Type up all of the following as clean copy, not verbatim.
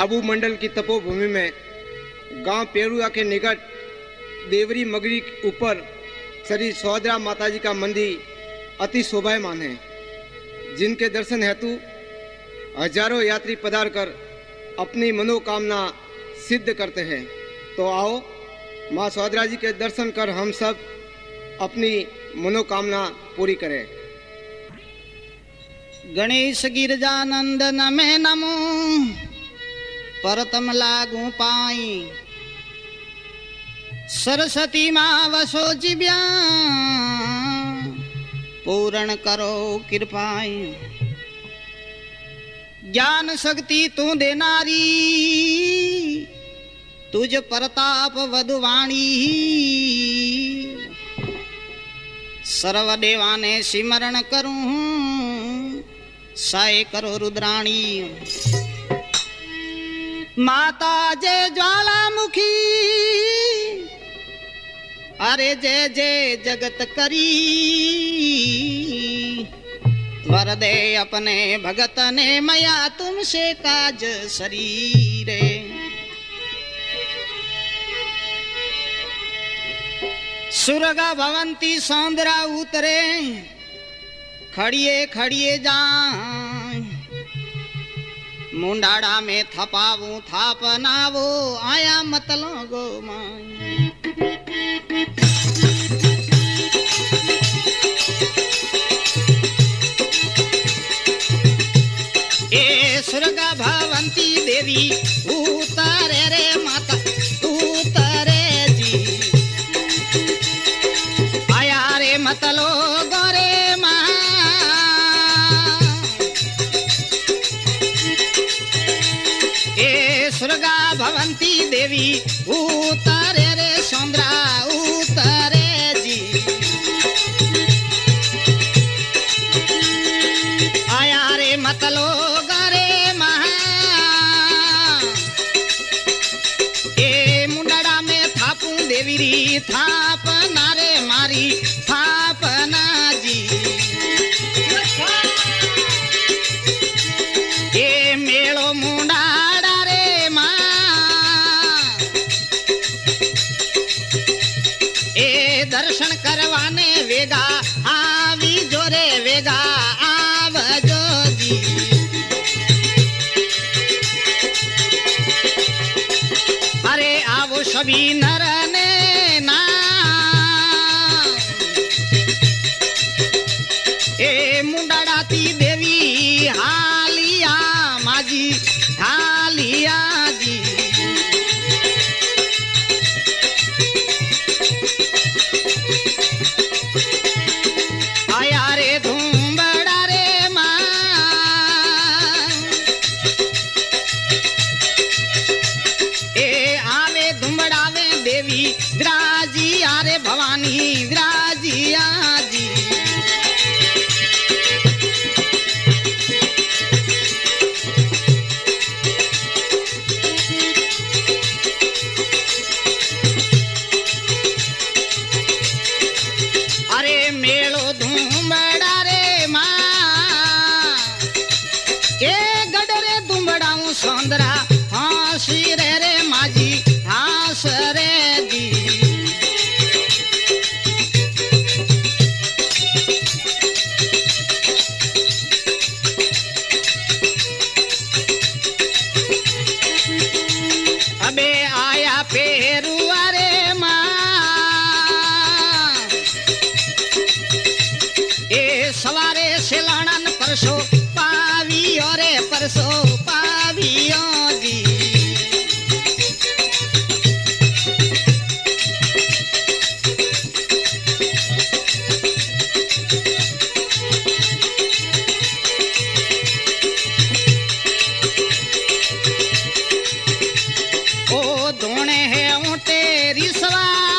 आबू मंडल की तपोभूमि में गांव पेरुआ के निकट देवरी मगरी ऊपर श्री सौदरा माताजी का मंदिर अति शोभायमान है, जिनके दर्शन हेतु हजारों यात्री पधार कर अपनी मनोकामना सिद्ध करते हैं। तो आओ माँ सौदरा जी के दर्शन कर हम सब अपनी मनोकामना पूरी करें। गणेश गिरजानंद नमे नमो परतम लागू पाई, सरस्वती माँ वसो जिब्या पूर्ण करो कृपाई। ज्ञान शक्ति तू देनारी, तुझ प्रताप वधुवाणी। सर्वदेवाने सिमरण करूं, साय करो रुद्राणी। माता जय ज्वालामुखी, अरे जय जय जगत करी। वर दे अपने भगत ने मया तुमसे काज शरीरे। सुरगा भवंती सौंदरा उतरे, खड़िए खड़िए जाए। मुंडाड़ा में थपावू थापनावो, आया मतलो गो माई। ए सुरगा भवंती देवी उतारे रे माता उतारे जी। आया रे मतलो गोरे माँ। ए सुरगा भवंती देवी उतारे रे सौंदरा उतारे जी। आया रे मतलो गोरे माँ। ए मुंडड़ा में थापू देवी री थाप नारे मारी थापना जी। ए मेलो मुंडाड़ा रे माँ। ए दर्शन करवाने वेगा आवी जोरे वेगा आवजो जी। अरे आवो सभी नर ने ना। ए मुंडाड़ाती देवी हालिया माजी हालिया जी। आया रे धूम्बड़ा रे माँ। ए आवे धुम्बड़ावे देवी विराजी आरे भवानी विराजिया जी। अरे मेलो धूम्बड़ा रे माँ। ए गडरे धुम्बड़ाऊं सौंदरा हासी रे माजी हास रे जी। अबे आया पेरुआ रे माँ। ए सवारे से लाणन परसो पावियो रे परसो पावियो जी। ओ धोने है ऊँटे रिसवा।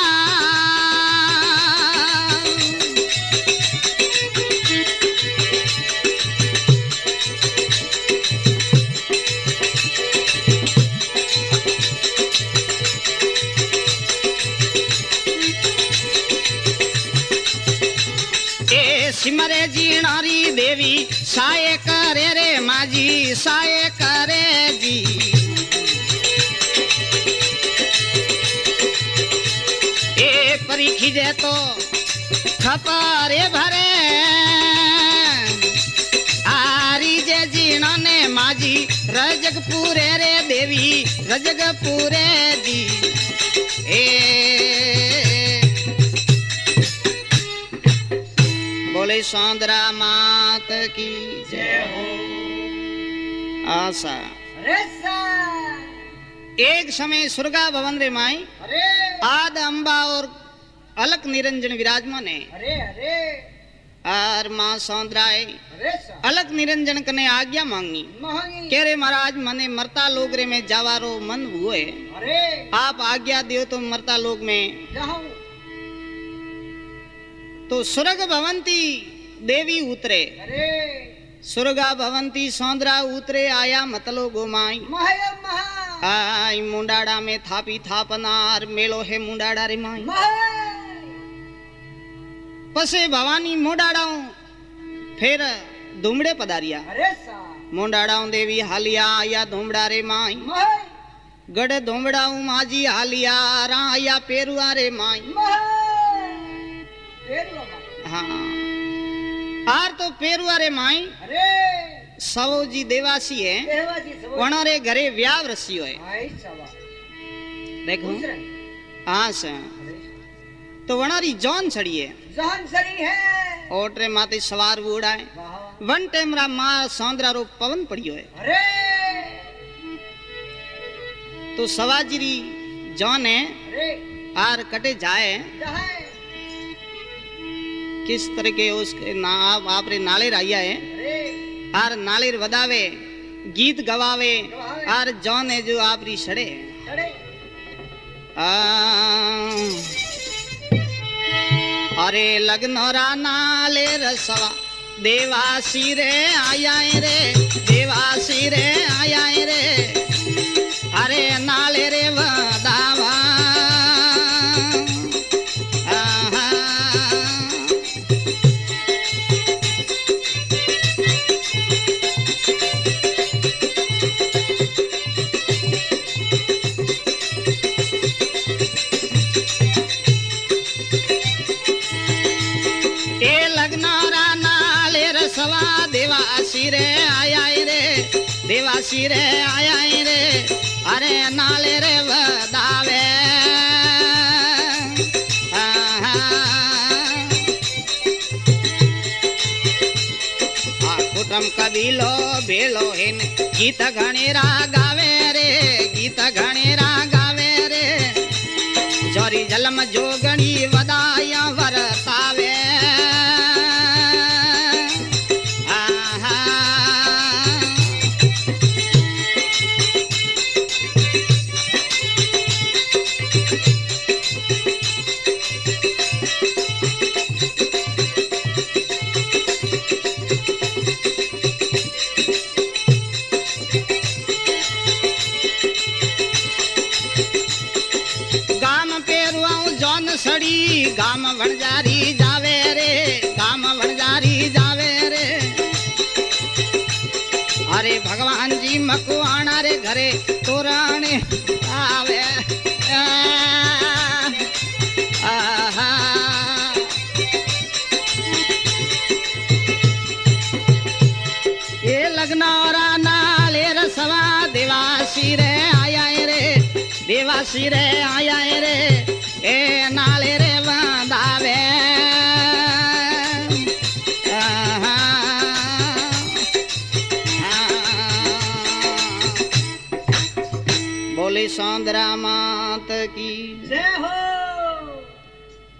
सिमरे जीणारी देवी साये करे रे माजी साये करे जी। खिजे तो खपारे भरे आरी जे जीना ने माजी रजगपुरे रे देवी रजगपुरे जी ए बोले सौंदरा मात की जय हो। आशा एक समय सुरगा भवन रे माई आद अंबा और अलक निरंजन विराजमान है और माँ सौंदराय अलक निरंजन कने आज्ञा मांगी कह रे महाराज मने मरता लोग रे में जावारो मन हुए आप आज्ञा दियो तो मरता लोग में तो सुरग भवंती देवी उतरे सुरगा भवंती सौंदरा उतरे आया मतलो गोमाई आई मुंडाड़ा में थापी थापनार मेलो है मुंडाड़ा रे माई पसे भवानी मुंडाड़ाऊ फिर धुमड़े पधारिया मुंडाड़ाऊ देवी हालिया आया धुमड़ा रे माई गढ़ धुमड़ाऊ माजी हालिया रा आया पेरुआ रे माई हाँ आर तो पेरुआ रे माई सवो जी देवासी है वनारे घरे व्याव रसियो है देखो हाँ सर तो वनारी जॉन छड़ी है ओटरे माते सवार उड़ाए वन टेमरा माँ सौंदरा रो पवन पड़ियो है तो सवाजिरी जॉन है आर कटे जाए किस तरह के उसके आप रे नाले राया है आर नालेर वदावे गीत गवावे आर जॉन है जो आप री सड़े अरे लगनोरा नाले रसवा देवासी रे आया रे देवासी रे आया रे अरे नाले रे वदावा देवासी रे आया रे अरे नाले रे वदावे कुटुम कबीलो बेलो हेन गीत घणेरा गावे रे गीत घणेरा गावे रे जोरी जलम जोगणी वदाया वरतावे गाम वणजारी जावे रे गाम वणजारी जावे रे अरे भगवान जी मकुआना रे घरे तोराने आवे ये लगनौरा नाले रसवा देवासी रे आया रे देवासी रे आया रे ए नाले रे वंदावे बोले सौंदरा मात की जय हो।